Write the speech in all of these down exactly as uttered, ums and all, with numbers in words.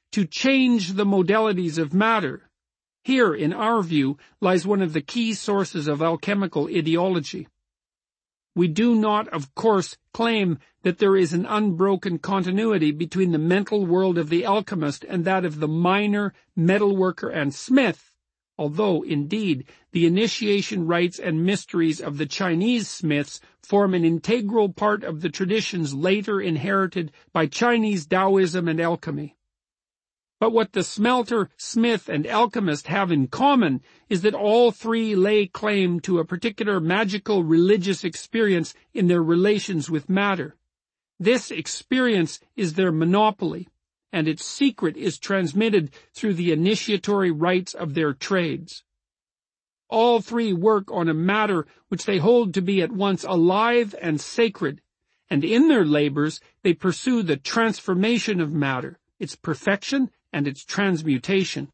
to change the modalities of matter. Here, in our view, lies one of the key sources of alchemical ideology. We do not, of course, claim that there is an unbroken continuity between the mental world of the alchemist and that of the miner, metalworker, and smith, although, indeed, the initiation rites and mysteries of the Chinese smiths form an integral part of the traditions later inherited by Chinese Taoism and alchemy. But what the smelter, smith, and alchemist have in common is that all three lay claim to a particular magical religious experience in their relations with matter. This experience is their monopoly, and its secret is transmitted through the initiatory rites of their trades. All three work on a matter which they hold to be at once alive and sacred, and in their labors they pursue the transformation of matter, its perfection, and its transmutation.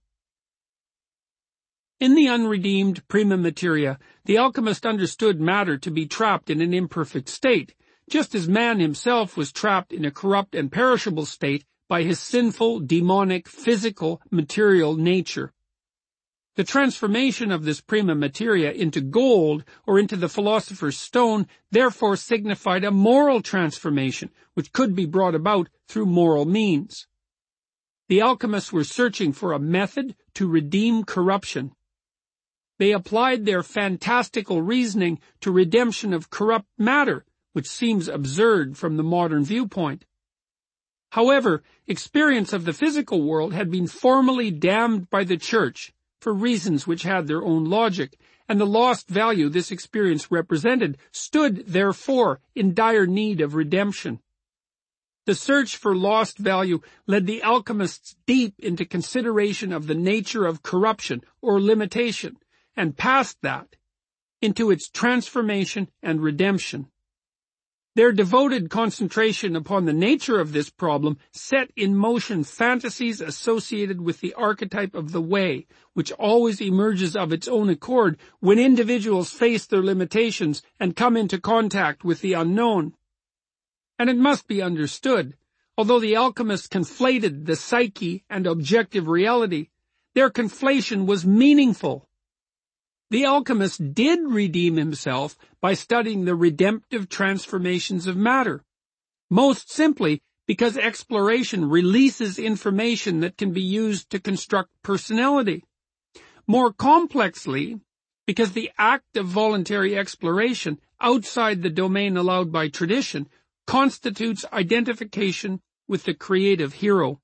In the unredeemed prima materia, the alchemist understood matter to be trapped in an imperfect state, just as man himself was trapped in a corrupt and perishable state by his sinful, demonic, physical, material nature. The transformation of this prima materia into gold or into the philosopher's stone therefore signified a moral transformation, which could be brought about through moral means. The alchemists were searching for a method to redeem corruption. They applied their fantastical reasoning to redemption of corrupt matter, which seems absurd from the modern viewpoint. However, experience of the physical world had been formally damned by the Church, for reasons which had their own logic, and the lost value this experience represented stood, therefore, in dire need of redemption. The search for lost value led the alchemists deep into consideration of the nature of corruption or limitation, and past that, into its transformation and redemption. Their devoted concentration upon the nature of this problem set in motion fantasies associated with the archetype of the way, which always emerges of its own accord when individuals face their limitations and come into contact with the unknown. And it must be understood, although the alchemists conflated the psyche and objective reality, their conflation was meaningful. The alchemist did redeem himself by studying the redemptive transformations of matter, most simply because exploration releases information that can be used to construct personality. More complexly, because the act of voluntary exploration outside the domain allowed by tradition constitutes identification with the creative hero.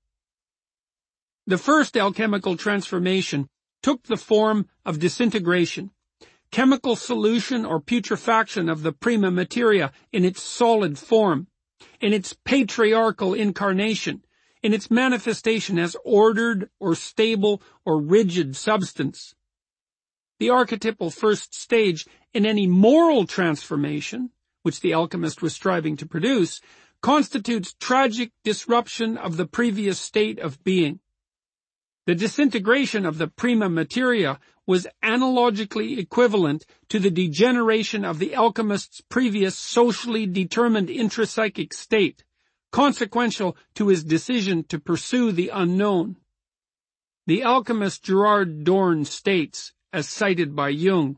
The first alchemical transformation took the form of disintegration, chemical solution or putrefaction of the prima materia in its solid form, in its patriarchal incarnation, in its manifestation as ordered or stable or rigid substance. The archetypal first stage in any moral transformation, which the alchemist was striving to produce, constitutes tragic disruption of the previous state of being. The disintegration of the prima materia was analogically equivalent to the degeneration of the alchemist's previous socially determined intrapsychic state, consequential to his decision to pursue the unknown. The alchemist Gerard Dorn states, as cited by Jung,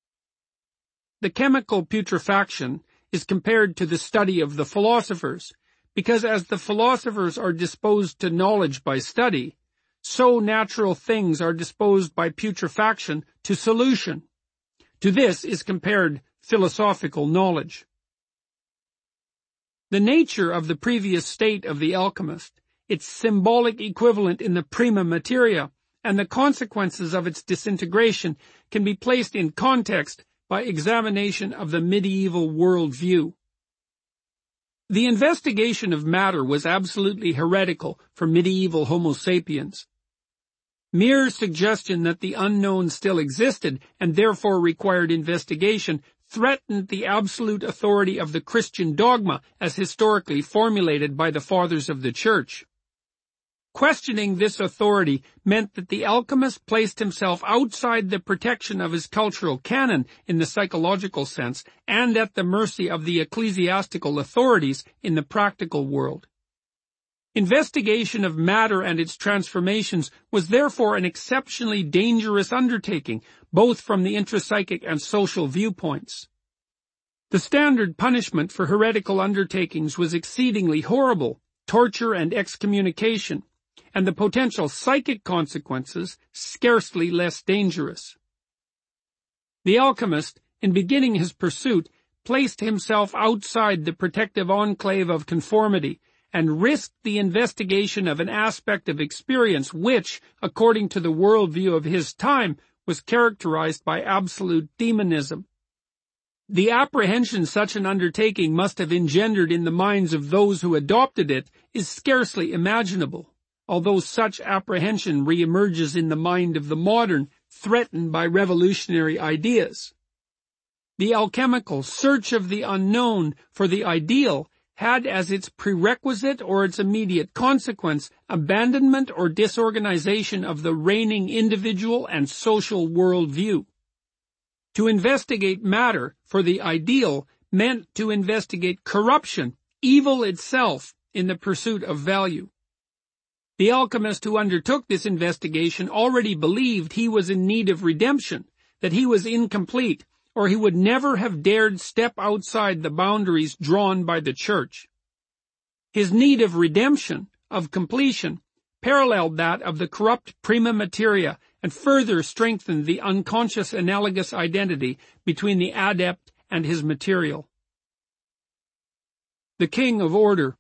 "The chemical putrefaction is compared to the study of the philosophers, because as the philosophers are disposed to knowledge by study, so natural things are disposed by putrefaction to solution. To this is compared philosophical knowledge." The nature of the previous state of the alchemist, its symbolic equivalent in the prima materia, and the consequences of its disintegration can be placed in context by examination of the medieval world view. The investigation of matter was absolutely heretical for medieval Homo sapiens. Mere suggestion that the unknown still existed and therefore required investigation threatened the absolute authority of the Christian dogma as historically formulated by the fathers of the Church. Questioning this authority meant that the alchemist placed himself outside the protection of his cultural canon in the psychological sense and at the mercy of the ecclesiastical authorities in the practical world. Investigation of matter and its transformations was therefore an exceptionally dangerous undertaking, both from the intrapsychic and social viewpoints. The standard punishment for heretical undertakings was exceedingly horrible, torture and excommunication, and the potential psychic consequences scarcely less dangerous. The alchemist, in beginning his pursuit, placed himself outside the protective enclave of conformity, and risked the investigation of an aspect of experience which, according to the worldview of his time, was characterized by absolute demonism. The apprehension such an undertaking must have engendered in the minds of those who adopted it is scarcely imaginable, although such apprehension re-emerges in the mind of the modern, threatened by revolutionary ideas. The alchemical search of the unknown for the ideal had as its prerequisite or its immediate consequence abandonment or disorganization of the reigning individual and social worldview. To investigate matter for the ideal meant to investigate corruption, evil itself, in the pursuit of value. The alchemist who undertook this investigation already believed he was in need of redemption, that he was incomplete, or he would never have dared step outside the boundaries drawn by the Church. His need of redemption, of completion, paralleled that of the corrupt prima materia and further strengthened the unconscious analogous identity between the adept and his material. The king of order.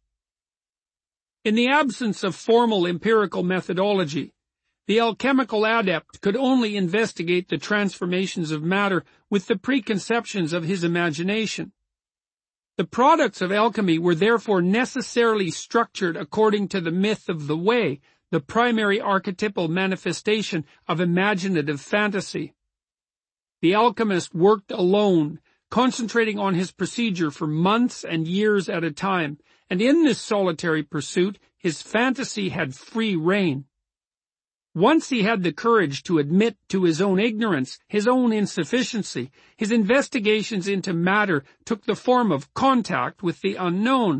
In the absence of formal empirical methodology, the alchemical adept could only investigate the transformations of matter with the preconceptions of his imagination. The products of alchemy were therefore necessarily structured according to the myth of the way, the primary archetypal manifestation of imaginative fantasy. The alchemist worked alone, concentrating on his procedure for months and years at a time, and in this solitary pursuit his fantasy had free rein. Once he had the courage to admit to his own ignorance, his own insufficiency, his investigations into matter took the form of contact with the unknown.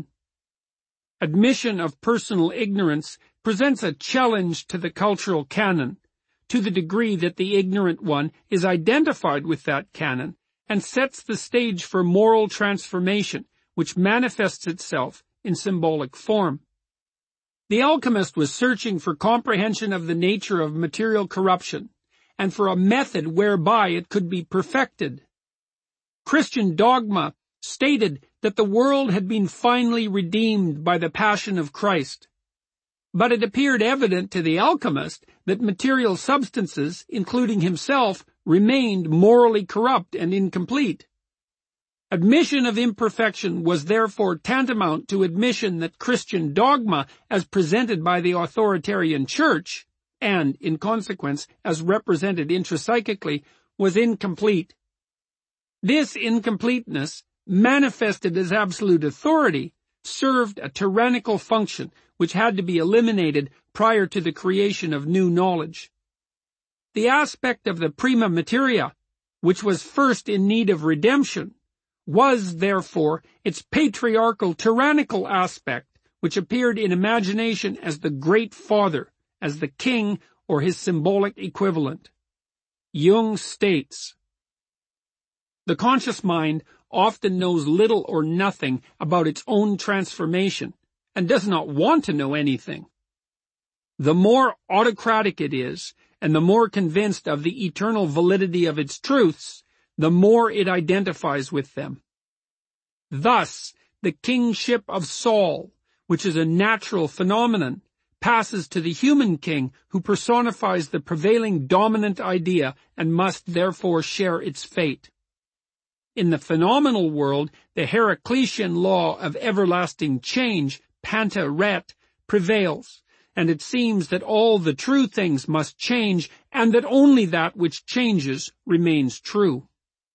Admission of personal ignorance presents a challenge to the cultural canon, to the degree that the ignorant one is identified with that canon, and sets the stage for moral transformation, which manifests itself in symbolic form. The alchemist was searching for comprehension of the nature of material corruption, and for a method whereby it could be perfected. Christian dogma stated that the world had been finally redeemed by the passion of Christ. But it appeared evident to the alchemist that material substances, including himself, remained morally corrupt and incomplete. Admission of imperfection was therefore tantamount to admission that Christian dogma, as presented by the authoritarian church, and, in consequence, as represented intrapsychically, was incomplete. This incompleteness, manifested as absolute authority, served a tyrannical function which had to be eliminated prior to the creation of new knowledge. The aspect of the prima materia, which was first in need of redemption, was, therefore, its patriarchal tyrannical aspect, which appeared in imagination as the Great Father, as the king or his symbolic equivalent. Jung states, "The conscious mind often knows little or nothing about its own transformation, and does not want to know anything. The more autocratic it is, and the more convinced of the eternal validity of its truths, the more it identifies with them. Thus, the kingship of Saul, which is a natural phenomenon, passes to the human king who personifies the prevailing dominant idea and must therefore share its fate. In the phenomenal world, the Heraclitean law of everlasting change, panta ret, prevails, and it seems that all the true things must change, and that only that which changes remains true."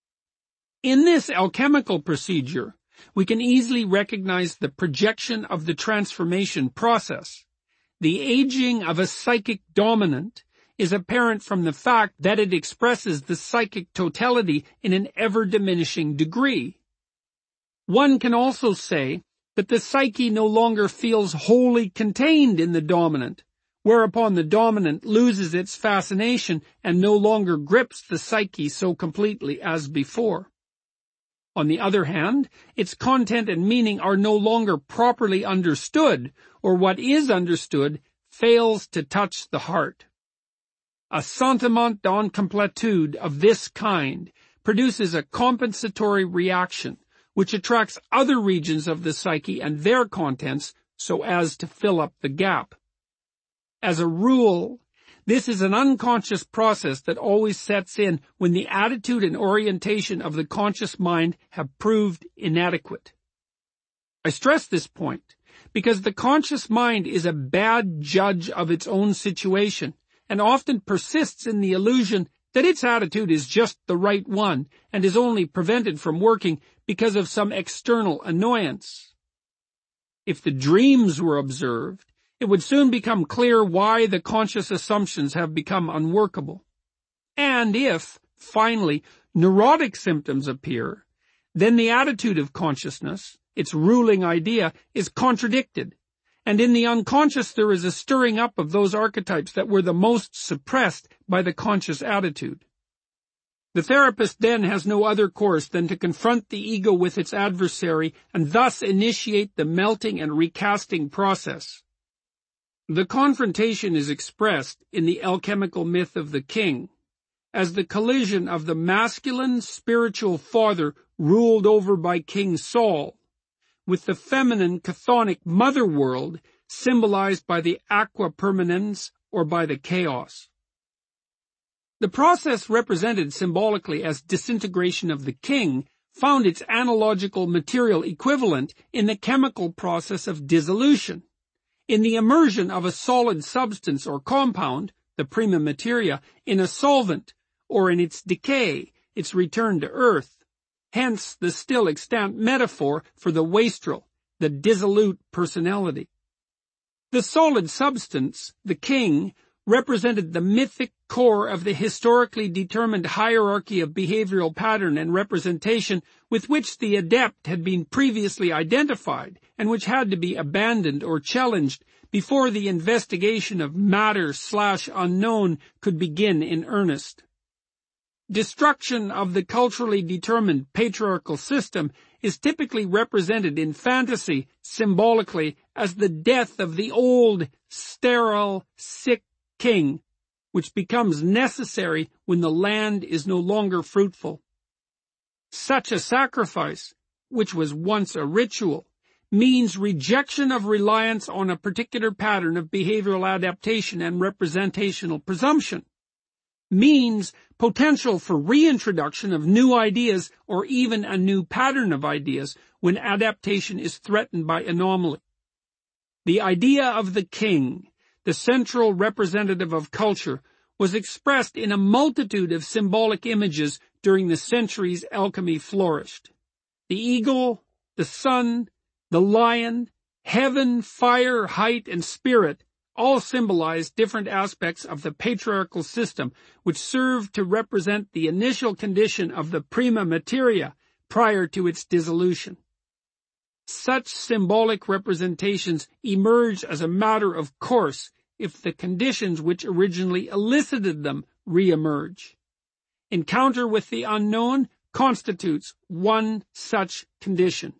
In this alchemical procedure, we can easily recognize the projection of the transformation process. The aging of a psychic dominant is apparent from the fact that it expresses the psychic totality in an ever-diminishing degree. One can also say that the psyche no longer feels wholly contained in the dominant, whereupon the dominant loses its fascination and no longer grips the psyche so completely as before. On the other hand, its content and meaning are no longer properly understood, or what is understood fails to touch the heart. A sentiment d'incomplétude of this kind produces a compensatory reaction, which attracts other regions of the psyche and their contents so as to fill up the gap. As a rule, this is an unconscious process that always sets in when the attitude and orientation of the conscious mind have proved inadequate. I stress this point because the conscious mind is a bad judge of its own situation and often persists in the illusion that its attitude is just the right one and is only prevented from working because of some external annoyance. If the dreams were observed, it would soon become clear why the conscious assumptions have become unworkable. And if, finally, neurotic symptoms appear, then the attitude of consciousness, its ruling idea, is contradicted, and in the unconscious there is a stirring up of those archetypes that were the most suppressed by the conscious attitude. The therapist then has no other course than to confront the ego with its adversary and thus initiate the melting and recasting process. The confrontation is expressed in the alchemical myth of the king as the collision of the masculine spiritual father ruled over by King Saul with the feminine chthonic mother world symbolized by the aqua permanens or by the chaos. The process represented symbolically as disintegration of the king found its analogical material equivalent in the chemical process of dissolution, in the immersion of a solid substance or compound, the prima materia, in a solvent, or in its decay, its return to earth. Hence the still extant metaphor for the wastrel, the dissolute personality. The solid substance, the king, represented the mythic core of the historically determined hierarchy of behavioral pattern and representation with which the adept had been previously identified and which had to be abandoned or challenged before the investigation of matter slash unknown could begin in earnest. Destruction of the culturally determined patriarchal system is typically represented in fantasy symbolically as the death of the old, sterile, sick king, which becomes necessary when the land is no longer fruitful. Such a sacrifice, which was once a ritual, means rejection of reliance on a particular pattern of behavioral adaptation and representational presumption, means potential for reintroduction of new ideas or even a new pattern of ideas when adaptation is threatened by anomaly. The idea of the king, the central representative of culture, was expressed in a multitude of symbolic images during the centuries alchemy flourished. The eagle, the sun, the lion, heaven, fire, height, and spirit all symbolize different aspects of the patriarchal system which serve to represent the initial condition of the prima materia prior to its dissolution. Such symbolic representations emerge as a matter of course if the conditions which originally elicited them re-emerge. Encounter with the unknown constitutes one such condition.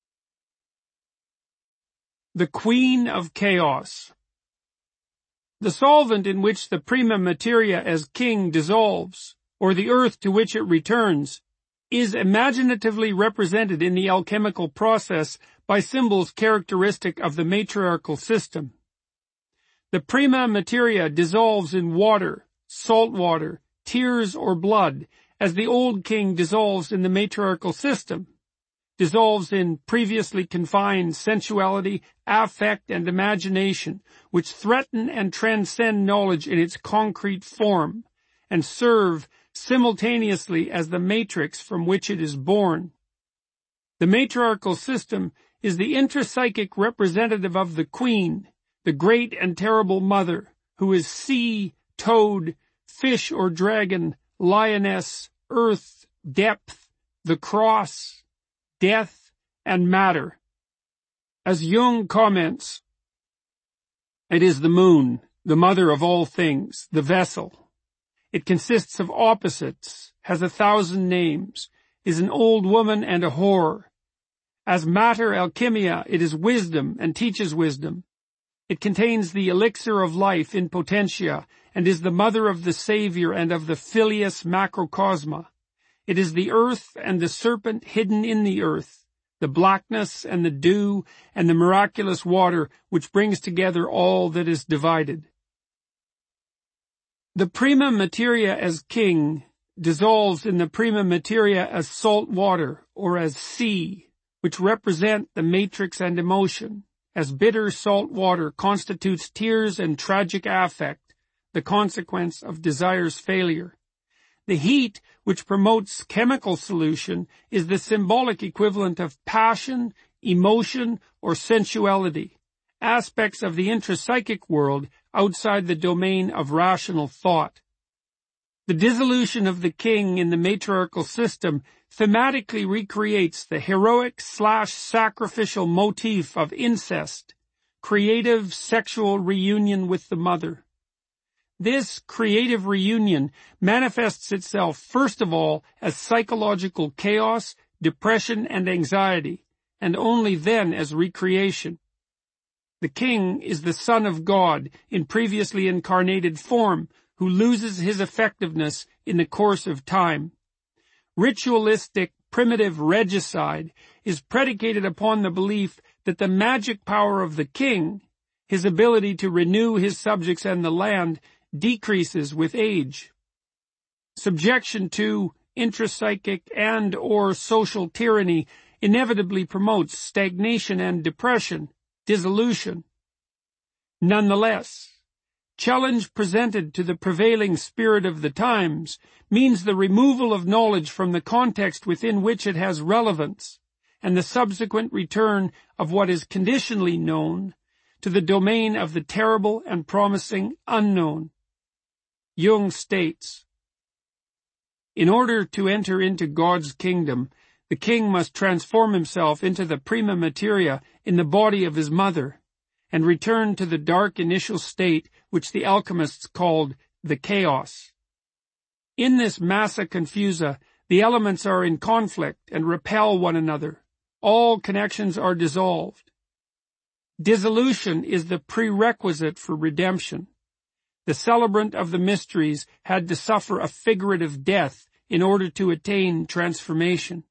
The Queen of Chaos. The solvent in which the prima materia as king dissolves, or the earth to which it returns, is imaginatively represented in the alchemical process by symbols characteristic of the matriarchal system. The prima materia dissolves in water, salt water, tears, or blood, as the old king dissolves in the matriarchal system, dissolves in previously confined sensuality, affect, and imagination, which threaten and transcend knowledge in its concrete form, and serve simultaneously as the matrix from which it is born. The matriarchal system is the intrapsychic representative of the queen, the great and terrible mother, who is sea, toad, fish or dragon, lioness, earth, depth, the cross, death, and matter. As Jung comments, it is the moon, the mother of all things, the vessel. It consists of opposites, has a thousand names, is an old woman and a whore. As matter alchemia, it is wisdom and teaches wisdom. It contains the elixir of life in potentia, and is the mother of the Savior and of the filius macrocosma. It is the earth and the serpent hidden in the earth, the blackness and the dew and the miraculous water which brings together all that is divided. The prima materia as king dissolves in the prima materia as salt water or as sea, which represent the matrix and emotion, as bitter salt water constitutes tears and tragic affect, the consequence of desire's failure. The heat, which promotes chemical solution, is the symbolic equivalent of passion, emotion, or sensuality, aspects of the intrapsychic world outside the domain of rational thought. The dissolution of the king in the matriarchal system thematically recreates the heroic slash sacrificial motif of incest, creative sexual reunion with the mother. This creative reunion manifests itself first of all as psychological chaos, depression, and anxiety, and only then as recreation. The king is the Son of God in previously incarnated form, who loses his effectiveness in the course of time. Ritualistic, primitive regicide is predicated upon the belief that the magic power of the king, his ability to renew his subjects and the land, decreases with age. Subjection to intrapsychic and or social tyranny inevitably promotes stagnation and depression, dissolution. Nonetheless, challenge presented to the prevailing spirit of the times means the removal of knowledge from the context within which it has relevance, and the subsequent return of what is conditionally known to the domain of the terrible and promising unknown. Jung states, in order to enter into God's kingdom, the king must transform himself into the prima materia in the body of his mother, and return to the dark initial state which the alchemists called the chaos. In this massa confusa, the elements are in conflict and repel one another. All connections are dissolved. Dissolution is the prerequisite for redemption. The celebrant of the mysteries had to suffer a figurative death in order to attain transformation.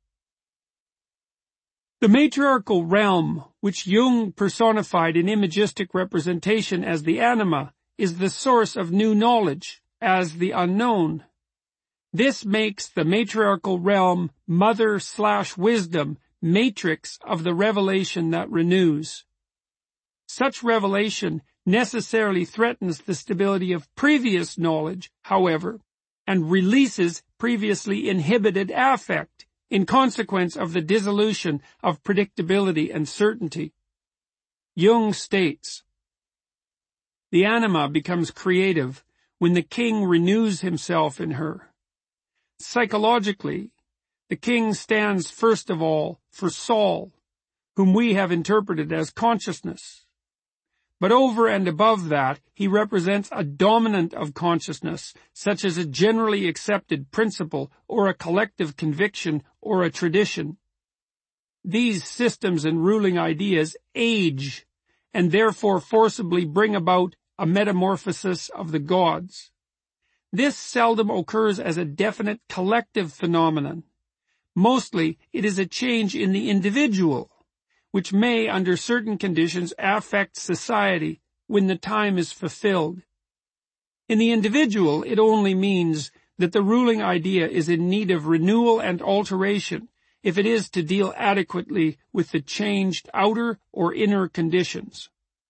The matriarchal realm, which Jung personified in imagistic representation as the anima, is the source of new knowledge, as the unknown. This makes the matriarchal realm mother slash wisdom, matrix of the revelation that renews. Such revelation necessarily threatens the stability of previous knowledge, however, and releases previously inhibited affect, in consequence of the dissolution of predictability and certainty. Jung states, the anima becomes creative when the king renews himself in her. Psychologically, the king stands first of all for Saul, whom we have interpreted as consciousness. But over and above that, he represents a dominant of consciousness, such as a generally accepted principle or a collective conviction or a tradition. These systems and ruling ideas age, and therefore forcibly bring about a metamorphosis of the gods. This seldom occurs as a definite collective phenomenon. Mostly, it is a change in the individual, which may, under certain conditions, affect society when the time is fulfilled. In the individual, it only means that the ruling idea is in need of renewal and alteration if it is to deal adequately with the changed outer or inner conditions.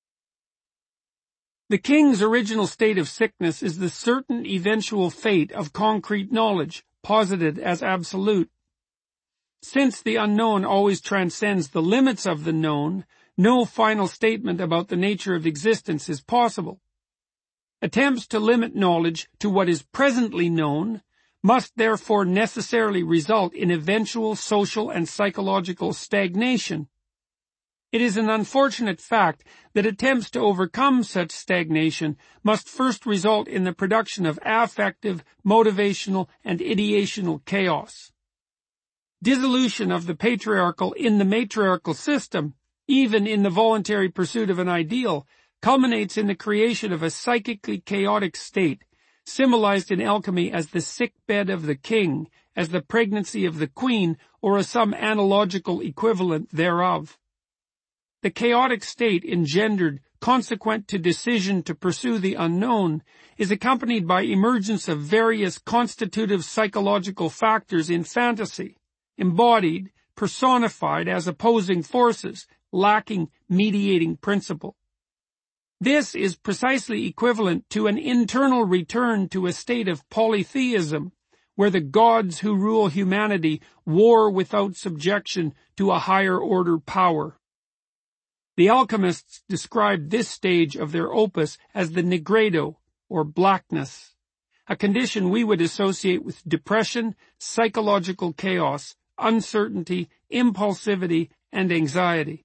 The king's original state of sickness is the certain eventual fate of concrete knowledge, posited as absolute. Since the unknown always transcends the limits of the known, no final statement about the nature of existence is possible. Attempts to limit knowledge to what is presently known must therefore necessarily result in eventual social and psychological stagnation. It is an unfortunate fact that attempts to overcome such stagnation must first result in the production of affective, motivational, and ideational chaos. Dissolution of the patriarchal in the matriarchal system, even in the voluntary pursuit of an ideal, culminates in the creation of a psychically chaotic state, symbolized in alchemy as the sick bed of the king, as the pregnancy of the queen, or as some analogical equivalent thereof. The chaotic state engendered, consequent to decision to pursue the unknown, is accompanied by emergence of various constitutive psychological factors in fantasy, embodied, personified as opposing forces, lacking mediating principle. This is precisely equivalent to an internal return to a state of polytheism, where the gods who rule humanity war without subjection to a higher order power. The alchemists described this stage of their opus as the nigredo, or blackness, a condition we would associate with depression, psychological chaos, uncertainty, impulsivity, and anxiety.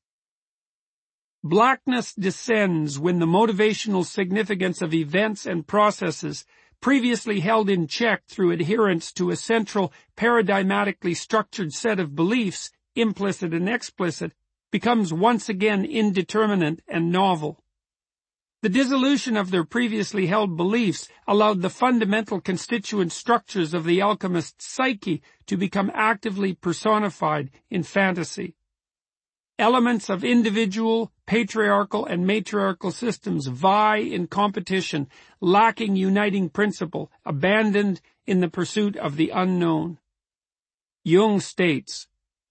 Blackness descends when the motivational significance of events and processes, previously held in check through adherence to a central, paradigmatically structured set of beliefs, implicit and explicit, becomes once again indeterminate and novel. The dissolution of their previously held beliefs allowed the fundamental constituent structures of the alchemist's psyche to become actively personified in fantasy. Elements of individual, patriarchal, and matriarchal systems vie in competition, lacking uniting principle, abandoned in the pursuit of the unknown. Jung states,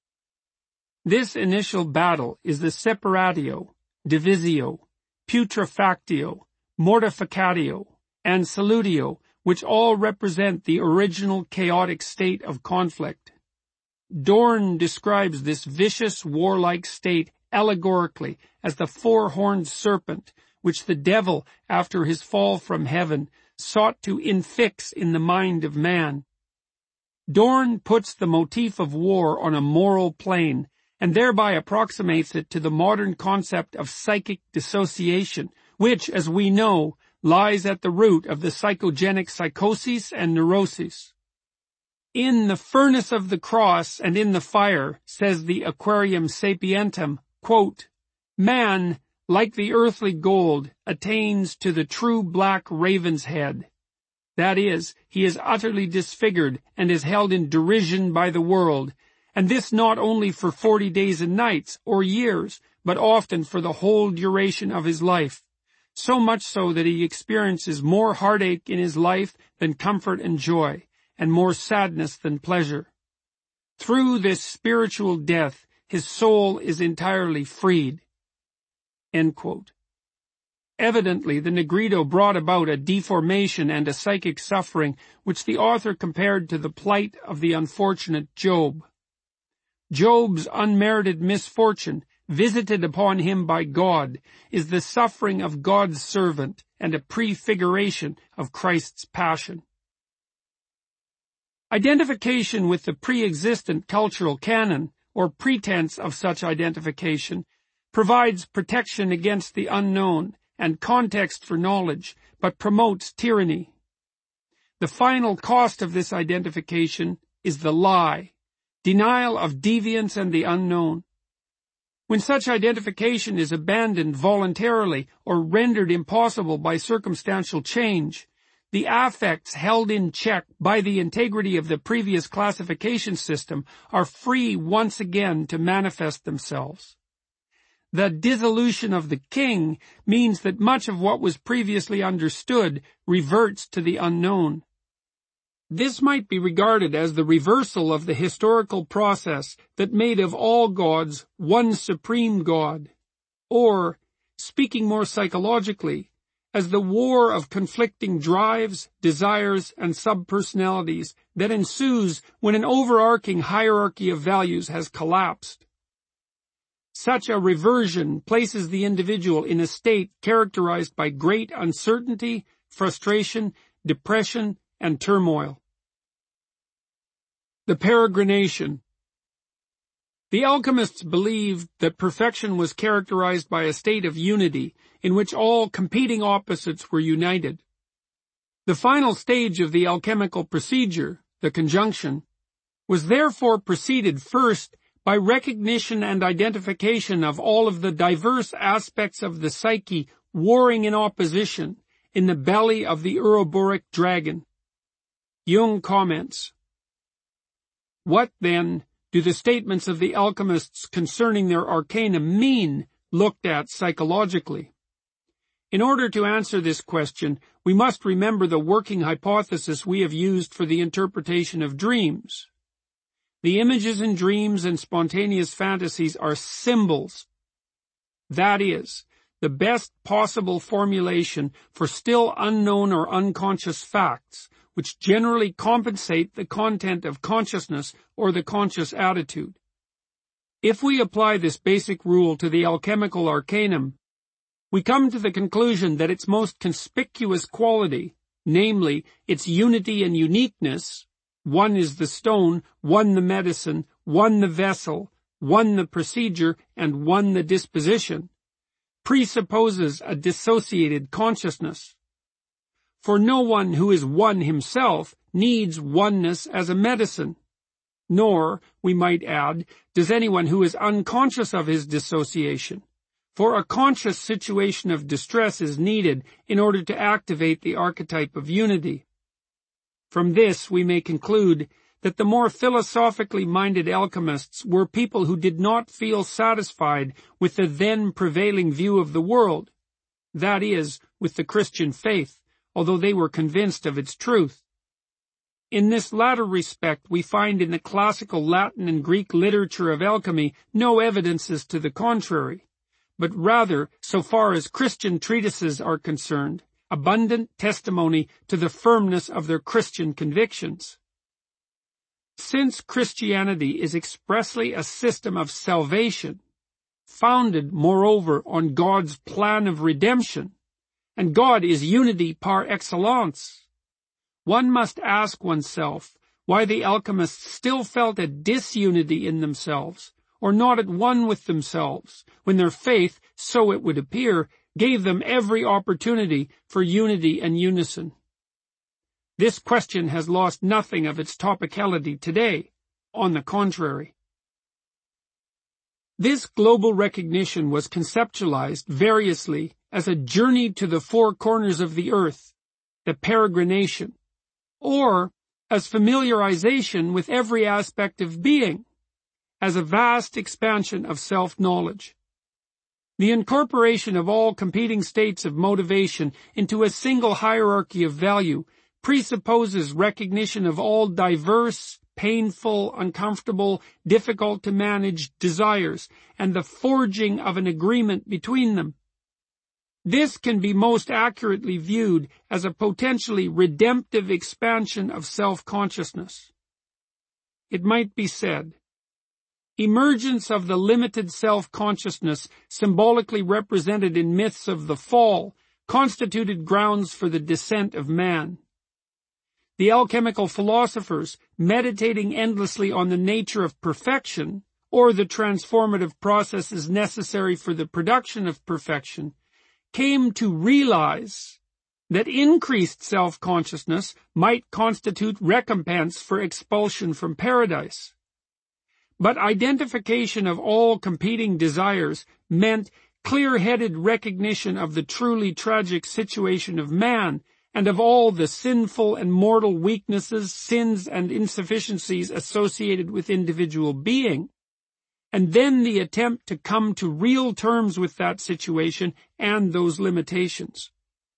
"This initial battle is the separatio, divisio, putrefactio, mortificatio, and salutio, which all represent the original chaotic state of conflict." Dorn describes this vicious, warlike state allegorically as the four-horned serpent, which the devil, after his fall from heaven, sought to infix in the mind of man. Dorn puts the motif of war on a moral plane, and thereby approximates it to the modern concept of psychic dissociation, which, as we know, lies at the root of the psychogenic psychoses and neuroses. "In the furnace of the cross and in the fire," says the Aquarium Sapientum, quote, "man, like the earthly gold, attains to the true black raven's head. That is, he is utterly disfigured and is held in derision by the world, and this not only for forty days and nights, or years, but often for the whole duration of his life, so much so that he experiences more heartache in his life than comfort and joy, and more sadness than pleasure. Through this spiritual death, his soul is entirely freed." End quote. Evidently, the Nigredo brought about a deformation and a psychic suffering which the author compared to the plight of the unfortunate Job. Job's unmerited misfortune, visited upon him by God, is the suffering of God's servant and a prefiguration of Christ's passion. Identification with the pre-existent cultural canon, or pretense of such identification, provides protection against the unknown and context for knowledge, but promotes tyranny. The final cost of this identification is the lie, denial of deviance and the unknown. When such identification is abandoned voluntarily or rendered impossible by circumstantial change, the affects held in check by the integrity of the previous classification system are free once again to manifest themselves. The dissolution of the king means that much of what was previously understood reverts to the unknown. This might be regarded as the reversal of the historical process that made of all gods one supreme God, or, speaking more psychologically, as the war of conflicting drives, desires, and subpersonalities that ensues when an overarching hierarchy of values has collapsed. Such a reversion places the individual in a state characterized by great uncertainty, frustration, depression, and turmoil. The peregrination. The alchemists believed that perfection was characterized by a state of unity in which all competing opposites were united. The final stage of the alchemical procedure, the conjunction, was therefore preceded first by recognition and identification of all of the diverse aspects of the psyche warring in opposition in the belly of the Ouroboros dragon. Jung comments, "What, then, do the statements of the alchemists concerning their arcana mean, looked at psychologically?" In order to answer this question, we must remember the working hypothesis we have used for the interpretation of dreams. The images in dreams and spontaneous fantasies are symbols. That is, the best possible formulation for still unknown or unconscious facts, which generally compensate the content of consciousness or the conscious attitude. If we apply this basic rule to the alchemical arcanum, we come to the conclusion that its most conspicuous quality, namely its unity and uniqueness, one is the stone, one the medicine, one the vessel, one the procedure, and one the disposition, presupposes a dissociated consciousness. For no one who is one himself needs oneness as a medicine, nor, we might add, does anyone who is unconscious of his dissociation, for a conscious situation of distress is needed in order to activate the archetype of unity. From this we may conclude that the more philosophically minded alchemists were people who did not feel satisfied with the then prevailing view of the world, that is, with the Christian faith, although they were convinced of its truth. In this latter respect we find in the classical Latin and Greek literature of alchemy no evidences to the contrary, but rather, so far as Christian treatises are concerned, abundant testimony to the firmness of their Christian convictions. Since Christianity is expressly a system of salvation, founded, moreover, on God's plan of redemption, and God is unity par excellence, one must ask oneself why the alchemists still felt a disunity in themselves, or not at one with themselves, when their faith, so it would appear, gave them every opportunity for unity and unison. This question has lost nothing of its topicality today. On the contrary. This global recognition was conceptualized variously as a journey to the four corners of the earth, the peregrination, or as familiarization with every aspect of being, as a vast expansion of self-knowledge. The incorporation of all competing states of motivation into a single hierarchy of value presupposes recognition of all diverse, painful, uncomfortable, difficult to manage desires and the forging of an agreement between them. This can be most accurately viewed as a potentially redemptive expansion of self-consciousness. It might be said, emergence of the limited self-consciousness symbolically represented in myths of the fall constituted grounds for the descent of man. The alchemical philosophers, meditating endlessly on the nature of perfection, or the transformative processes necessary for the production of perfection, came to realize that increased self-consciousness might constitute recompense for expulsion from paradise. But identification of all competing desires meant clear-headed recognition of the truly tragic situation of man and of all the sinful and mortal weaknesses, sins, and insufficiencies associated with individual being, and then the attempt to come to real terms with that situation and those limitations.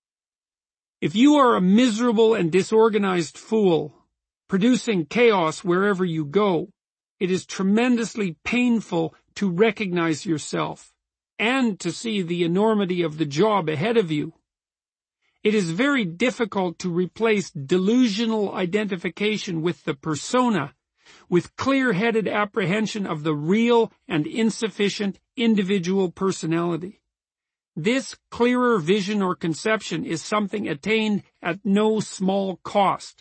If you are a miserable and disorganized fool, producing chaos wherever you go, it is tremendously painful to recognize yourself and to see the enormity of the job ahead of you. It is very difficult to replace delusional identification with the persona with clear-headed apprehension of the real and insufficient individual personality. This clearer vision or conception is something attained at no small cost,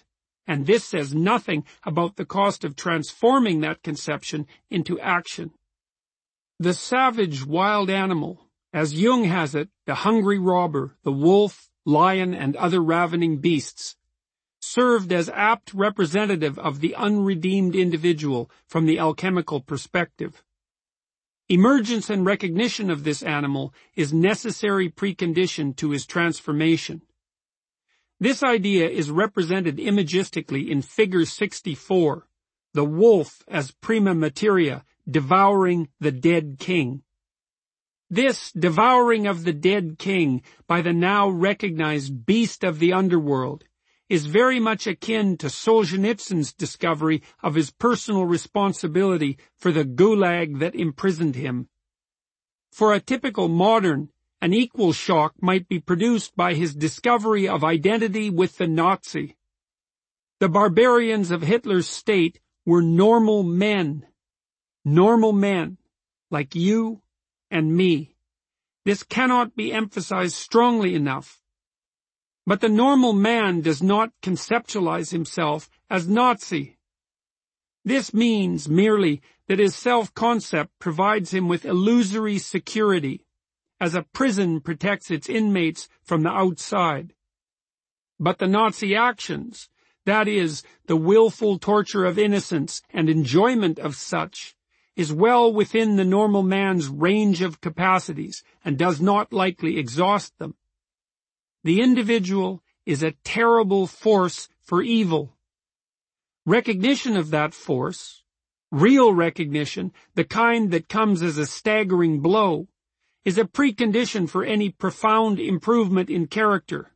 and this says nothing about the cost of transforming that conception into action. The savage wild animal, as Jung has it, the hungry robber, the wolf, lion, and other ravening beasts, served as apt representative of the unredeemed individual from the alchemical perspective. Emergence and recognition of this animal is necessary precondition to his transformation. This idea is represented imagistically in Figure sixty-four, the wolf as prima materia devouring the dead king. This devouring of the dead king by the now recognized beast of the underworld is very much akin to Solzhenitsyn's discovery of his personal responsibility for the gulag that imprisoned him. For a typical modern, an equal shock might be produced by his discovery of identity with the Nazi. The barbarians of Hitler's state were normal men. Normal men, like you and me. This cannot be emphasized strongly enough. But the normal man does not conceptualize himself as Nazi. This means merely that his self-concept provides him with illusory security, as a prison protects its inmates from the outside. But the Nazi actions, that is, the willful torture of innocence and enjoyment of such, is well within the normal man's range of capacities and does not likely exhaust them. The individual is a terrible force for evil. Recognition of that force, real recognition, the kind that comes as a staggering blow, is a precondition for any profound improvement in character.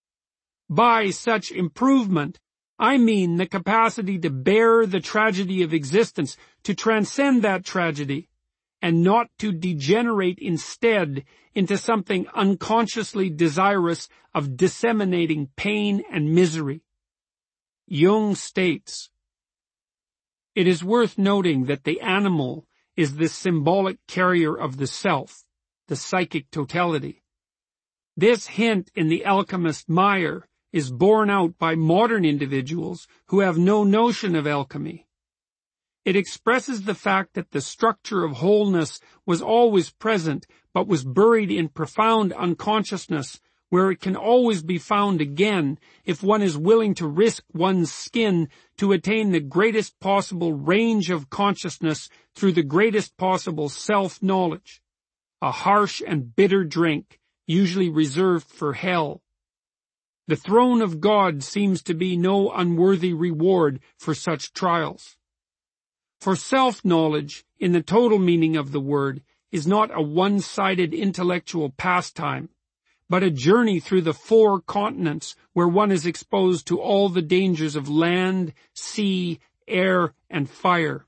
By such improvement, I mean the capacity to bear the tragedy of existence, to transcend that tragedy, and not to degenerate instead into something unconsciously desirous of disseminating pain and misery. Jung states, "It is worth noting that the animal is the symbolic carrier of the self, the psychic totality. This hint in the alchemist Meyer is borne out by modern individuals who have no notion of alchemy. It expresses the fact that the structure of wholeness was always present, but was buried in profound unconsciousness, where it can always be found again if one is willing to risk one's skin to attain the greatest possible range of consciousness through the greatest possible self-knowledge, a harsh and bitter drink, usually reserved for hell. The throne of God seems to be no unworthy reward for such trials. For self-knowledge, in the total meaning of the word, is not a one-sided intellectual pastime, but a journey through the four continents where one is exposed to all the dangers of land, sea, air, and fire.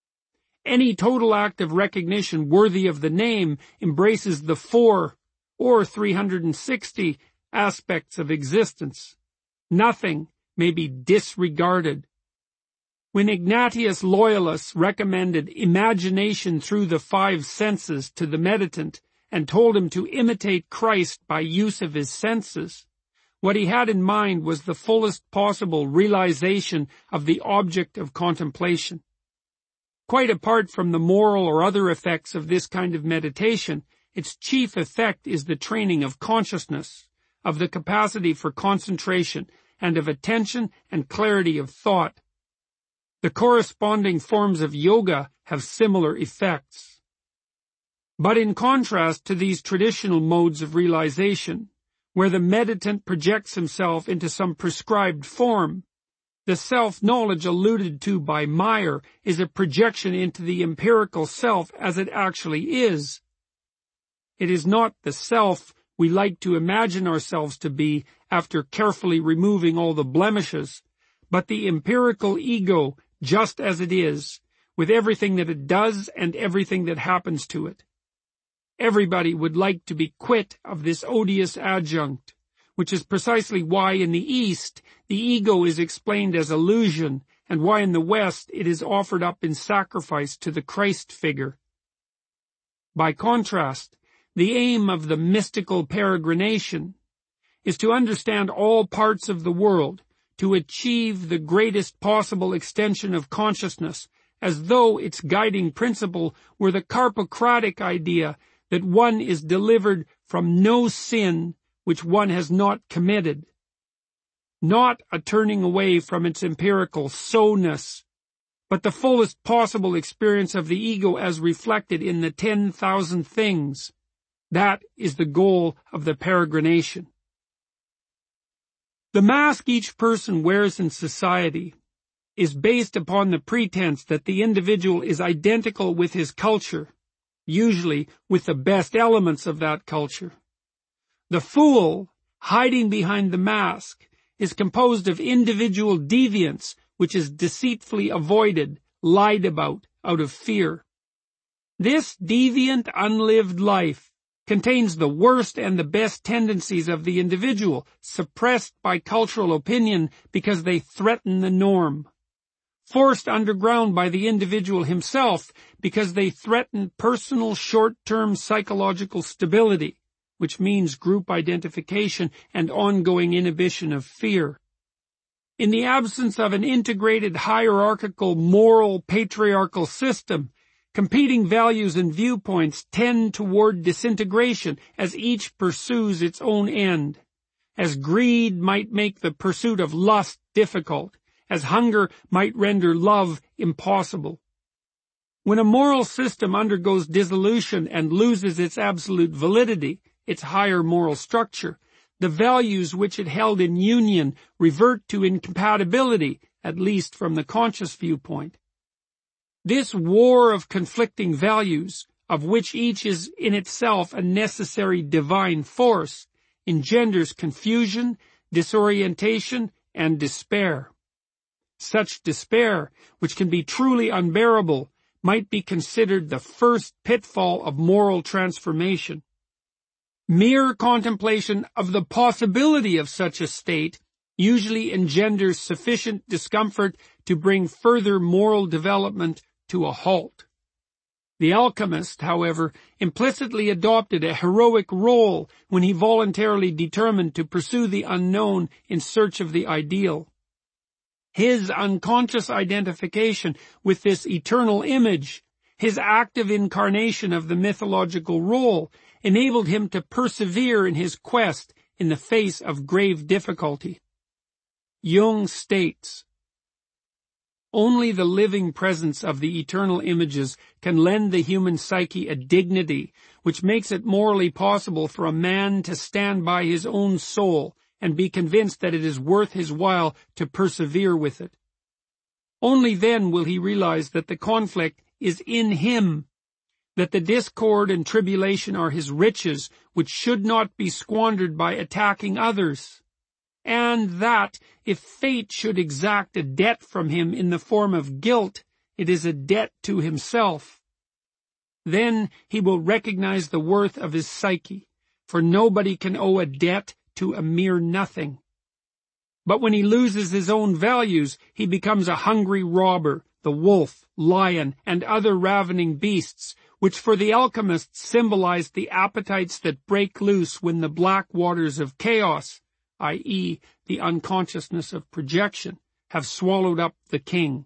Any total act of recognition worthy of the name embraces the four, or three hundred sixty, aspects of existence. Nothing may be disregarded. When Ignatius Loyolus recommended imagination through the five senses to the meditant and told him to imitate Christ by use of his senses, what he had in mind was the fullest possible realization of the object of contemplation. Quite apart from the moral or other effects of this kind of meditation, its chief effect is the training of consciousness, of the capacity for concentration, and of attention and clarity of thought. The corresponding forms of yoga have similar effects. But in contrast to these traditional modes of realization, where the meditant projects himself into some prescribed form, the self-knowledge alluded to by Meyer is a projection into the empirical self as it actually is. It is not the self we like to imagine ourselves to be after carefully removing all the blemishes, but the empirical ego just as it is, with everything that it does and everything that happens to it. Everybody would like to be quit of this odious adjunct, which is precisely why in the East the ego is explained as illusion, and why in the West it is offered up in sacrifice to the Christ figure. By contrast, the aim of the mystical peregrination is to understand all parts of the world, to achieve the greatest possible extension of consciousness, as though its guiding principle were the Carpocratic idea that one is delivered from no sin which one has not committed. Not a turning away from its empirical so-ness, but the fullest possible experience of the ego as reflected in the ten thousand things. That is the goal of the peregrination. The mask each person wears in society is based upon the pretense that the individual is identical with his culture, usually with the best elements of that culture. The fool, hiding behind the mask, is composed of individual deviance which is deceitfully avoided, lied about, out of fear. This deviant, unlived life contains the worst and the best tendencies of the individual, suppressed by cultural opinion because they threaten the norm. Forced underground by the individual himself because they threaten personal short-term psychological stability, which means group identification and ongoing inhibition of fear. In the absence of an integrated hierarchical, moral, patriarchal system, competing values and viewpoints tend toward disintegration as each pursues its own end. As greed might make the pursuit of lust difficult, as hunger might render love impossible. When a moral system undergoes dissolution and loses its absolute validity, its higher moral structure, the values which it held in union revert to incompatibility, at least from the conscious viewpoint. This war of conflicting values, of which each is in itself a necessary divine force, engenders confusion, disorientation, and despair. Such despair, which can be truly unbearable, might be considered the first pitfall of moral transformation. Mere contemplation of the possibility of such a state usually engenders sufficient discomfort to bring further moral development to a halt. The alchemist, however, implicitly adopted a heroic role when he voluntarily determined to pursue the unknown in search of the ideal. His unconscious identification with this eternal image, his active incarnation of the mythological role, enabled him to persevere in his quest in the face of grave difficulty. Jung states, "Only the living presence of the eternal images can lend the human psyche a dignity which makes it morally possible for a man to stand by his own soul and be convinced that it is worth his while to persevere with it. Only then will he realize that the conflict is in him, that the discord and tribulation are his riches, which should not be squandered by attacking others, and that, if fate should exact a debt from him in the form of guilt, it is a debt to himself. Then he will recognize the worth of his psyche, for nobody can owe a debt to a mere nothing. But when he loses his own values, he becomes a hungry robber, the wolf, lion, and other ravening beasts, which for the alchemists symbolized the appetites that break loose when the black waters of chaos, that is, the unconsciousness of projection, have swallowed up the king.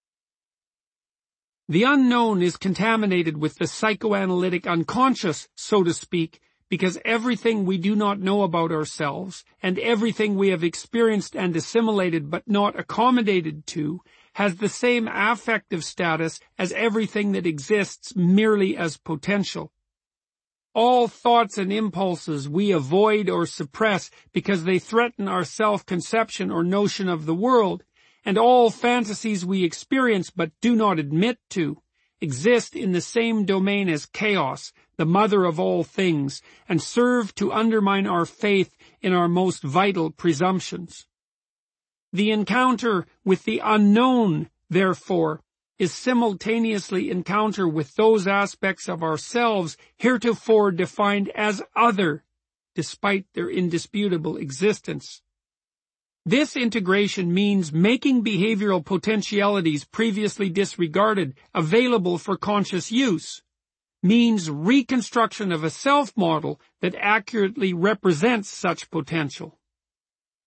The unknown is contaminated with the psychoanalytic unconscious, so to speak, because everything we do not know about ourselves, and everything we have experienced and assimilated but not accommodated to, has the same affective status as everything that exists merely as potential. All thoughts and impulses we avoid or suppress because they threaten our self-conception or notion of the world, and all fantasies we experience but do not admit to, exist in the same domain as chaos, the mother of all things, and serve to undermine our faith in our most vital presumptions. The encounter with the unknown, therefore, is simultaneously encounter with those aspects of ourselves heretofore defined as other, despite their indisputable existence. This integration means making behavioral potentialities previously disregarded available for conscious use, means reconstruction of a self-model that accurately represents such potential.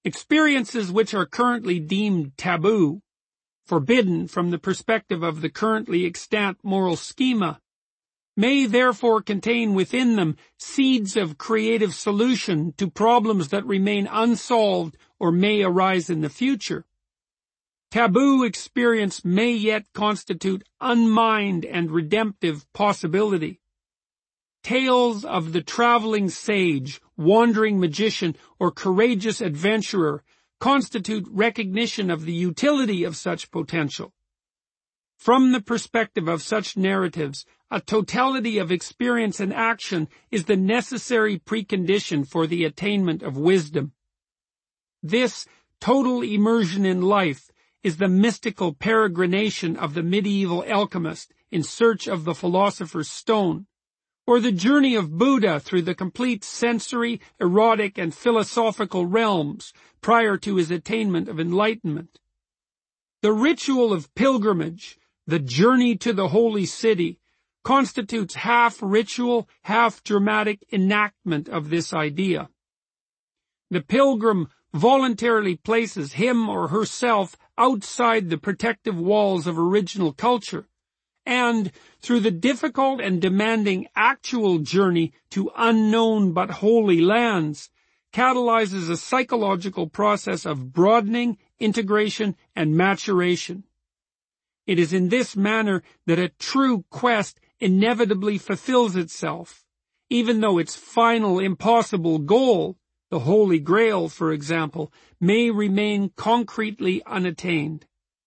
Experiences which are currently deemed taboo, forbidden from the perspective of the currently extant moral schema, may therefore contain within them seeds of creative solution to problems that remain unsolved or may arise in the future. Taboo experience may yet constitute unmined and redemptive possibility. Tales of the traveling sage, wandering magician, or courageous adventurer constitute recognition of the utility of such potential. From the perspective of such narratives, a totality of experience and action is the necessary precondition for the attainment of wisdom. This total immersion in life is the mystical peregrination of the medieval alchemist in search of the philosopher's stone, or the journey of Buddha through the complete sensory, erotic, and philosophical realms prior to his attainment of enlightenment. The ritual of pilgrimage, the journey to the holy city, constitutes half ritual, half dramatic enactment of this idea. The pilgrim voluntarily places him or herself outside the protective walls of original culture, and, through the difficult and demanding actual journey to unknown but holy lands, catalyzes a psychological process of broadening, integration, and maturation. It is in this manner that a true quest inevitably fulfills itself, even though its final impossible goal, the Holy Grail, for example, may remain concretely unattained.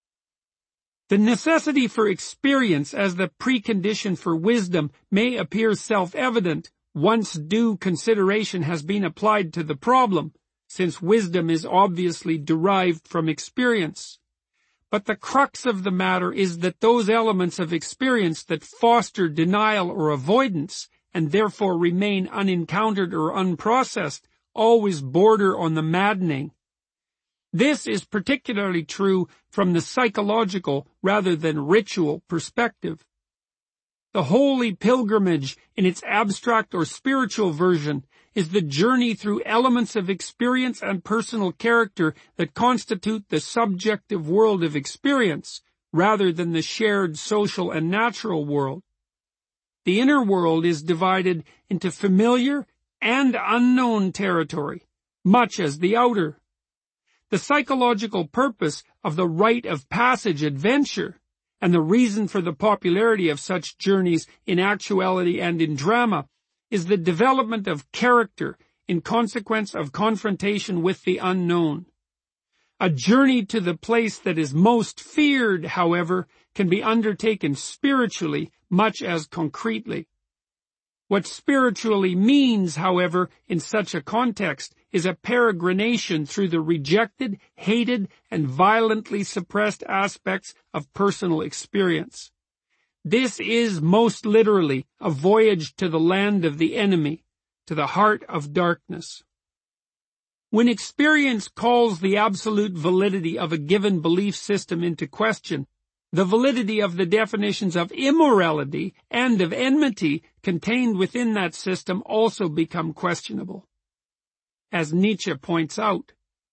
The necessity for experience as the precondition for wisdom may appear self-evident once due consideration has been applied to the problem, since wisdom is obviously derived from experience. But the crux of the matter is that those elements of experience that foster denial or avoidance, and therefore remain unencountered or unprocessed, always border on the maddening. This is particularly true from the psychological rather than ritual perspective. The holy pilgrimage, in its abstract or spiritual version, is the journey through elements of experience and personal character that constitute the subjective world of experience, rather than the shared social and natural world. The inner world is divided into familiar and unknown territory, much as the outer. The psychological purpose of the rite of passage adventure, and the reason for the popularity of such journeys in actuality and in drama, is the development of character in consequence of confrontation with the unknown. A journey to the place that is most feared, however, can be undertaken spiritually much as concretely. What spiritually means, however, in such a context, is a peregrination through the rejected, hated, and violently suppressed aspects of personal experience. This is most literally a voyage to the land of the enemy, to the heart of darkness. When experience calls the absolute validity of a given belief system into question, the validity of the definitions of immorality and of enmity contained within that system also become questionable. As Nietzsche points out,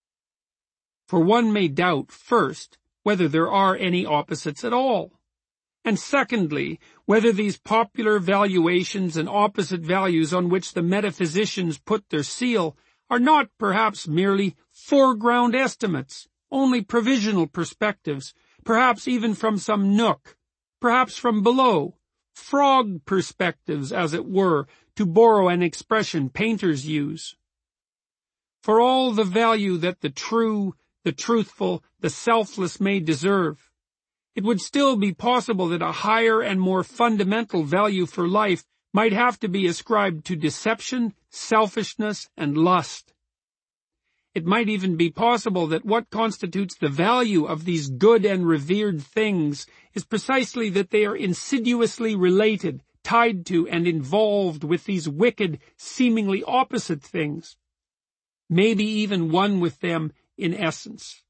for one may doubt, first, whether there are any opposites at all, and secondly, whether these popular valuations and opposite values on which the metaphysicians put their seal are not perhaps merely foreground estimates, only provisional perspectives, perhaps even from some nook, perhaps from below, frog perspectives, as it were, to borrow an expression painters use. For all the value that the true, the truthful, the selfless may deserve, it would still be possible that a higher and more fundamental value for life might have to be ascribed to deception, selfishness, and lust. It might even be possible that what constitutes the value of these good and revered things is precisely that they are insidiously related, tied to, and involved with these wicked, seemingly opposite things, maybe even one with them in essence.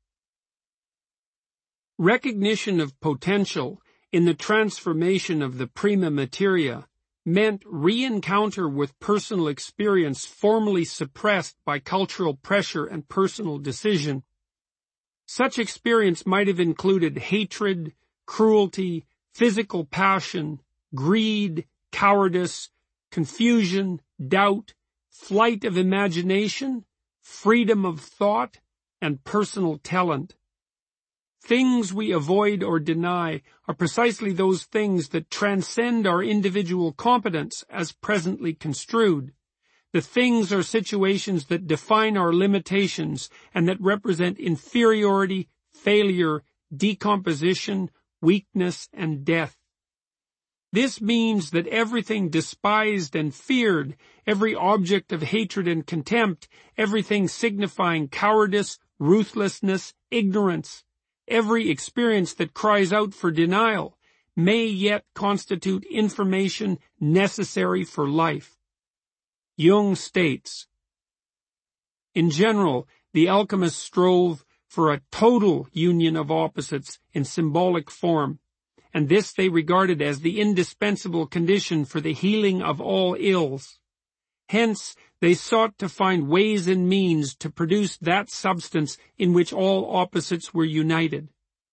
Recognition of potential in the transformation of the prima materia meant re-encounter with personal experience formerly suppressed by cultural pressure and personal decision. Such experience might have included hatred, cruelty, physical passion, greed, cowardice, confusion, doubt, flight of imagination, freedom of thought, and personal talent. Things we avoid or deny are precisely those things that transcend our individual competence as presently construed. The things are situations that define our limitations and that represent inferiority, failure, decomposition, weakness, and death. This means that everything despised and feared, every object of hatred and contempt, everything signifying cowardice, ruthlessness, ignorance, every experience that cries out for denial, may yet constitute information necessary for life. Jung states, in general, the alchemists strove for a total union of opposites in symbolic form, and this they regarded as the indispensable condition for the healing of all ills. Hence, they sought to find ways and means to produce that substance in which all opposites were united.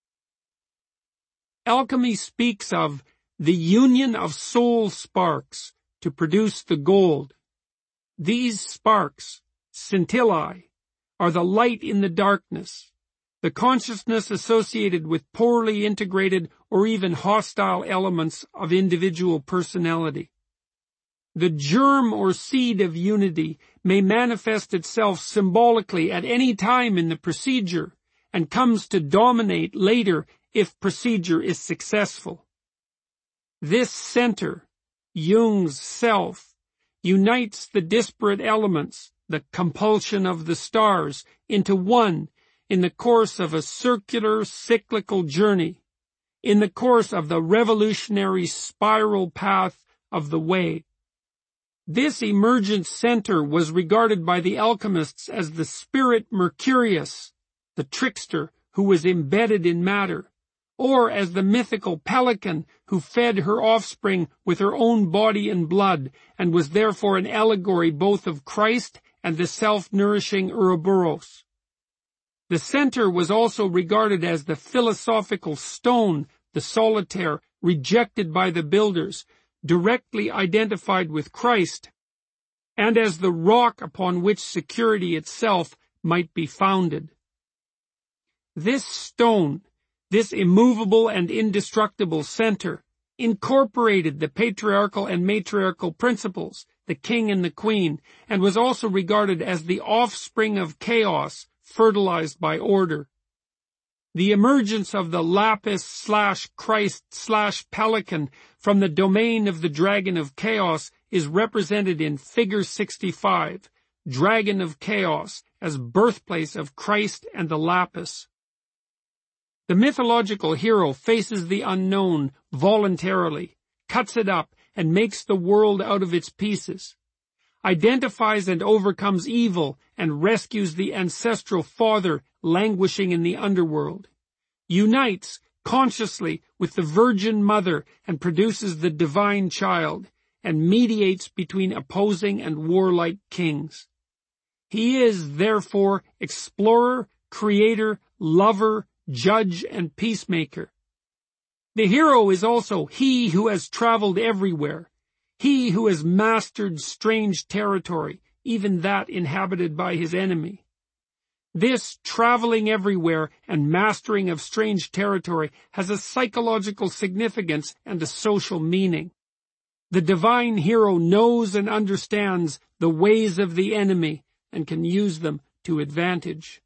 Alchemy speaks of the union of soul sparks to produce the gold. These sparks, scintillae, are the light in the darkness, the consciousness associated with poorly integrated or even hostile elements of individual personality. The germ or seed of unity may manifest itself symbolically at any time in the procedure and comes to dominate later if procedure is successful. This center, Jung's self, unites the disparate elements, the compulsion of the stars, into one in the course of a circular cyclical journey, in the course of the revolutionary spiral path of the way. This emergent center was regarded by the alchemists as the spirit Mercurius, the trickster who was embedded in matter, or as the mythical pelican who fed her offspring with her own body and blood and was therefore an allegory both of Christ and the self-nourishing Ouroboros. The center was also regarded as the philosophical stone, the solitaire, rejected by the builders, directly identified with Christ, and as the rock upon which security itself might be founded. This stone, this immovable and indestructible center, incorporated the patriarchal and matriarchal principles, the king and the queen, and was also regarded as the offspring of chaos, fertilized by order. The emergence of the lapis slash Christ slash pelican from the domain of the dragon of chaos is represented in Figure sixty-five, Dragon of Chaos, as birthplace of Christ and the lapis. The mythological hero faces the unknown voluntarily, cuts it up, and makes the world out of its pieces, identifies and overcomes evil, and rescues the ancestral father languishing in the underworld, unites consciously with the Virgin Mother and produces the divine child, and mediates between opposing and warlike kings. He is, therefore, explorer, creator, lover, judge, and peacemaker. The hero is also he who has traveled everywhere, he who has mastered strange territory, even that inhabited by his enemy. This traveling everywhere and mastering of strange territory has a psychological significance and a social meaning. The divine hero knows and understands the ways of the enemy and can use them to advantage.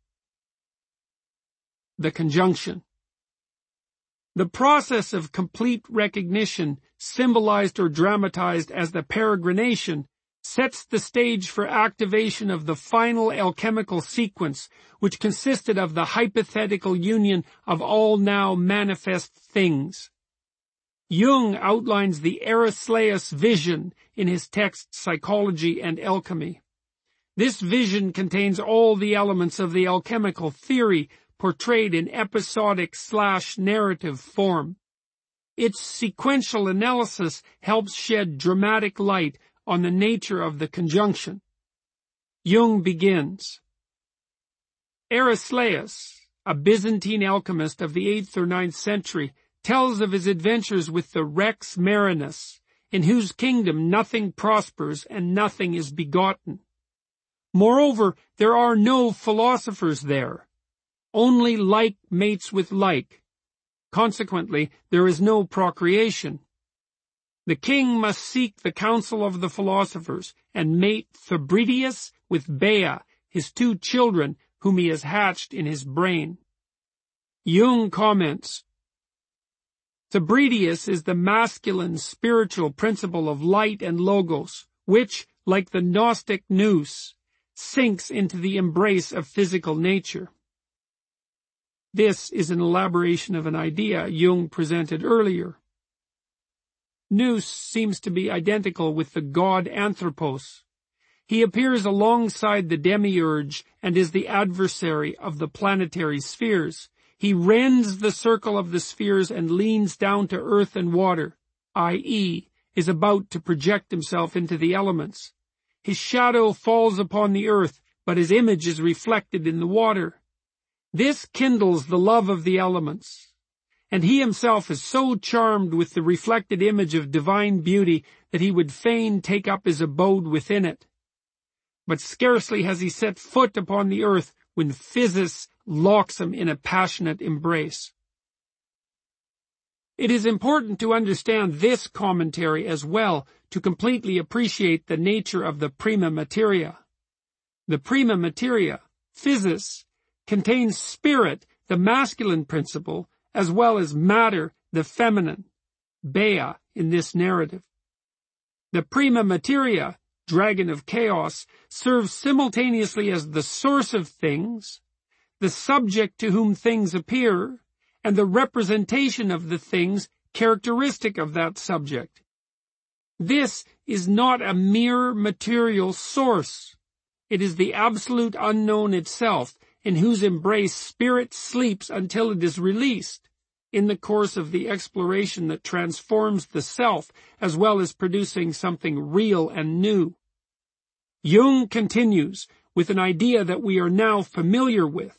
The conjunction. The process of complete recognition, symbolized or dramatized as the peregrination, sets the stage for activation of the final alchemical sequence, which consisted of the hypothetical union of all now manifest things. Jung outlines the Erisleus vision in his text Psychology and Alchemy. This vision contains all the elements of the alchemical theory portrayed in episodic slash narrative form. Its sequential analysis helps shed dramatic light on the nature of the conjunction. Jung begins. Aristeas, a Byzantine alchemist of the eighth or ninth century, tells of his adventures with the Rex Marinus, in whose kingdom nothing prospers and nothing is begotten. Moreover, there are no philosophers there. Only like mates with like. Consequently, there is no procreation. The king must seek the counsel of the philosophers and mate Thebridius with Bea, his two children, whom he has hatched in his brain. Jung comments, Thebridius is the masculine spiritual principle of light and logos, which, like the Gnostic nous, sinks into the embrace of physical nature. This is an elaboration of an idea Jung presented earlier. Nous seems to be identical with the god Anthropos. He appears alongside the demiurge and is the adversary of the planetary spheres. He rends the circle of the spheres and leans down to earth and water, that is, is about to project himself into the elements. His shadow falls upon the earth, but his image is reflected in the water. This kindles the love of the elements, and he himself is so charmed with the reflected image of divine beauty that he would fain take up his abode within it. But scarcely has he set foot upon the earth when Physis locks him in a passionate embrace. It is important to understand this commentary as well to completely appreciate the nature of the prima materia. The prima materia, Physis, contains spirit, the masculine principle, as well as matter, the feminine, Bea, in this narrative. The prima materia, dragon of chaos, serves simultaneously as the source of things, the subject to whom things appear, and the representation of the things characteristic of that subject. This is not a mere material source. It is the absolute unknown itself, in whose embrace spirit sleeps until it is released, in the course of the exploration that transforms the self, as well as producing something real and new. Jung continues with an idea that we are now familiar with.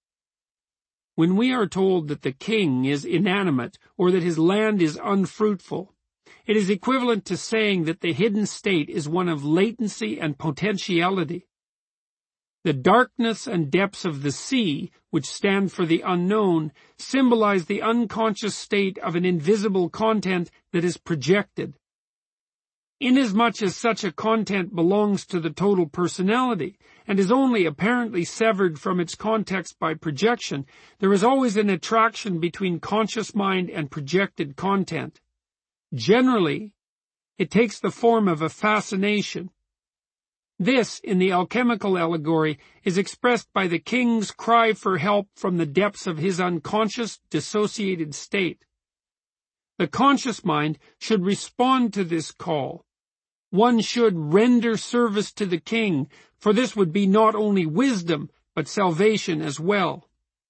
When we are told that the king is inanimate, or that his land is unfruitful, it is equivalent to saying that the hidden state is one of latency and potentiality. The darkness and depths of the sea, which stand for the unknown, symbolize the unconscious state of an invisible content that is projected. Inasmuch as such a content belongs to the total personality, and is only apparently severed from its context by projection, there is always an attraction between conscious mind and projected content. Generally, it takes the form of a fascination. This, in the alchemical allegory, is expressed by the king's cry for help from the depths of his unconscious, dissociated state. The conscious mind should respond to this call. One should render service to the king, for this would be not only wisdom, but salvation as well.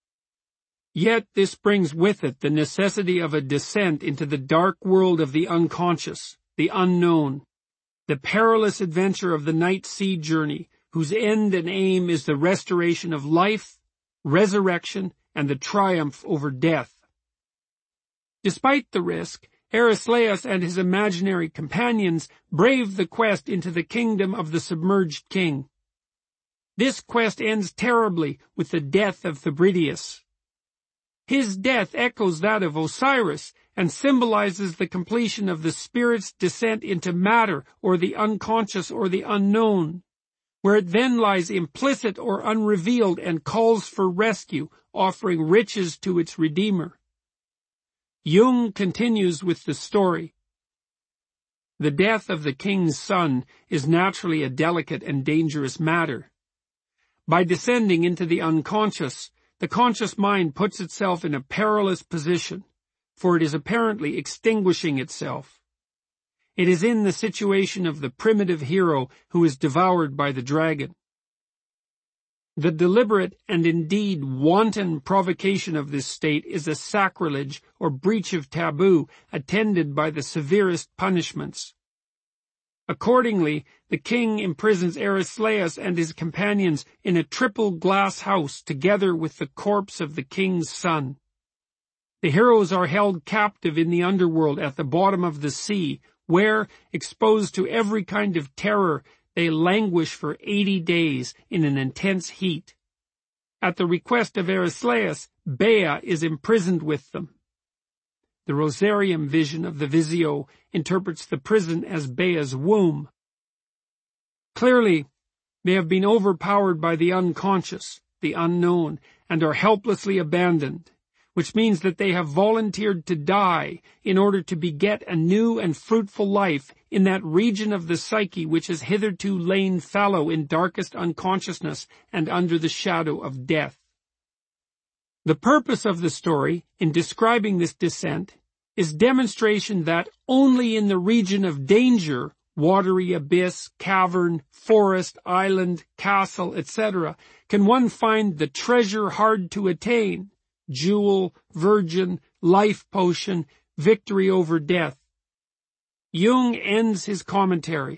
Yet this brings with it the necessity of a descent into the dark world of the unconscious, the unknown. The perilous adventure of the night sea journey, whose end and aim is the restoration of life, resurrection, and the triumph over death. Despite the risk, Aristeas and his imaginary companions brave the quest into the kingdom of the submerged king. This quest ends terribly with the death of Thebridius. His death echoes that of Osiris, and symbolizes the completion of the spirit's descent into matter, or the unconscious or the unknown, where it then lies implicit or unrevealed and calls for rescue, offering riches to its redeemer. Jung continues with the story. The death of the king's son is naturally a delicate and dangerous matter. By descending into the unconscious, the conscious mind puts itself in a perilous position, for it is apparently extinguishing itself. It is in the situation of the primitive hero who is devoured by the dragon. The deliberate and indeed wanton provocation of this state is a sacrilege or breach of taboo attended by the severest punishments. Accordingly, the king imprisons Arislaeus and his companions in a triple glass house together with the corpse of the king's son. The heroes are held captive in the underworld at the bottom of the sea, where, exposed to every kind of terror, they languish for eighty days in an intense heat. At the request of Arislaeus, Bea is imprisoned with them. The Rosarium vision of the Visio interprets the prison as Bea's womb. Clearly, they have been overpowered by the unconscious, the unknown, and are helplessly abandoned, which means that they have volunteered to die in order to beget a new and fruitful life in that region of the psyche which has hitherto lain fallow in darkest unconsciousness and under the shadow of death. The purpose of the story, in describing this descent, is demonstration that only in the region of danger, watery abyss, cavern, forest, island, castle, et cetera, can one find the treasure hard to attain, jewel, virgin, life potion, victory over death. Jung ends his commentary.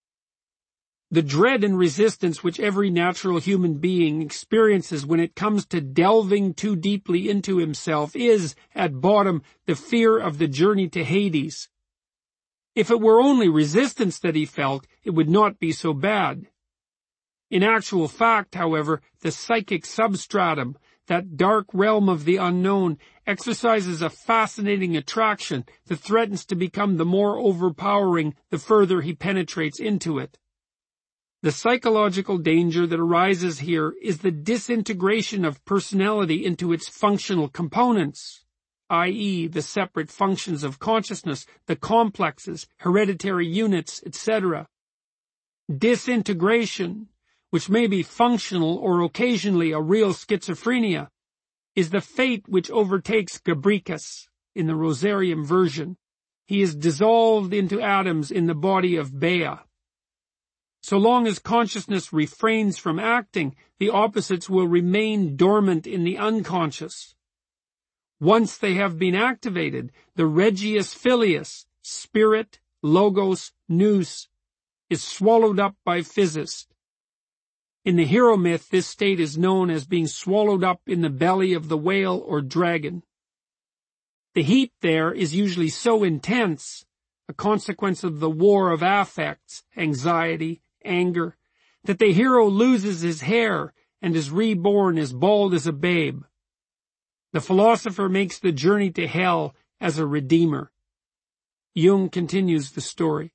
The dread and resistance which every natural human being experiences when it comes to delving too deeply into himself is, at bottom, the fear of the journey to Hades. If it were only resistance that he felt, it would not be so bad. In actual fact, however, the psychic substratum, that dark realm of the unknown, exercises a fascinating attraction that threatens to become the more overpowering the further he penetrates into it. The psychological danger that arises here is the disintegration of personality into its functional components, that is, the separate functions of consciousness, the complexes, hereditary units, et cetera. Disintegration, which may be functional or occasionally a real schizophrenia, is the fate which overtakes Gabricus in the Rosarium version. He is dissolved into atoms in the body of Bea. So long as consciousness refrains from acting, the opposites will remain dormant in the unconscious. Once they have been activated, the Regius Filius, spirit, logos, nous, is swallowed up by Physis. In the hero myth, this state is known as being swallowed up in the belly of the whale or dragon. The heat there is usually so intense, a consequence of the war of affects, anxiety, anger, that the hero loses his hair and is reborn as bald as a babe. The philosopher makes the journey to hell as a redeemer. Jung continues the story.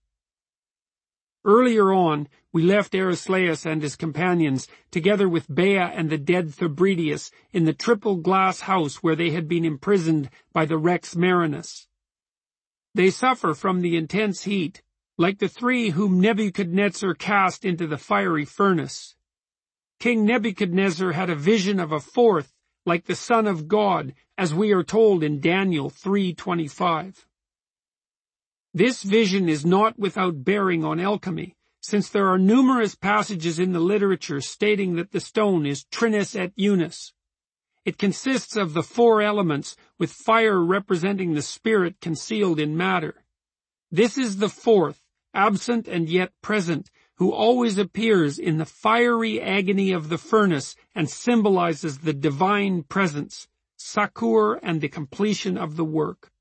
Earlier on, we left Arislaeus and his companions, together with Bea and the dead Thebridius, in the triple glass house where they had been imprisoned by the Rex Marinus. They suffer from the intense heat, like the three whom Nebuchadnezzar cast into the fiery furnace. King Nebuchadnezzar had a vision of a fourth, like the Son of God, as we are told in Daniel three twenty-five. This vision is not without bearing on alchemy, since there are numerous passages in the literature stating that the stone is Trinus et Unus. It consists of the four elements, with fire representing the spirit concealed in matter. This is the fourth, absent and yet present, who always appears in the fiery agony of the furnace and symbolizes the divine presence, succor and the completion of the work.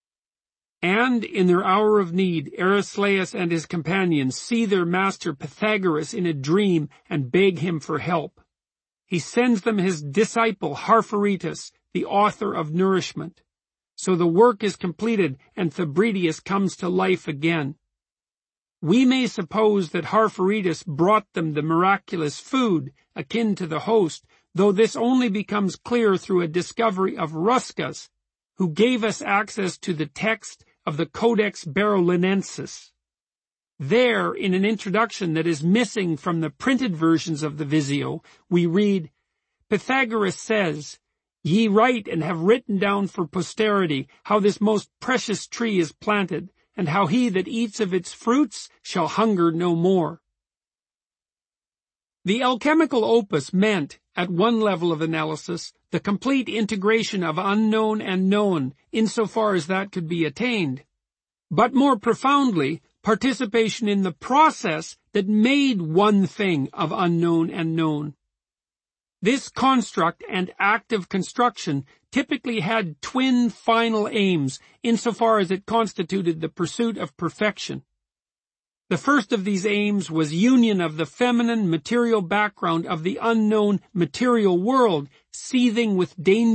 And in their hour of need, Arislaeus and his companions see their master Pythagoras in a dream and beg him for help. He sends them his disciple Harpharitus, the author of nourishment. So the work is completed and Thebridius comes to life again. We may suppose that Harpharitus brought them the miraculous food, akin to the host, though this only becomes clear through a discovery of Ruscus, who gave us access to the text of the Codex Berolinensis. There, in an introduction that is missing from the printed versions of the Visio, we read, Pythagoras says, "Ye write and have written down for posterity how this most precious tree is planted, and how he that eats of its fruits shall hunger no more." The alchemical opus meant, at one level of analysis, the complete integration of unknown and known, insofar as that could be attained. But more profoundly, participation in the process that made one thing of unknown and known. This construct and active construction typically had twin final aims, insofar as it constituted the pursuit of perfection. The first of these aims was union of the feminine material background of the unknown material world, seething with danger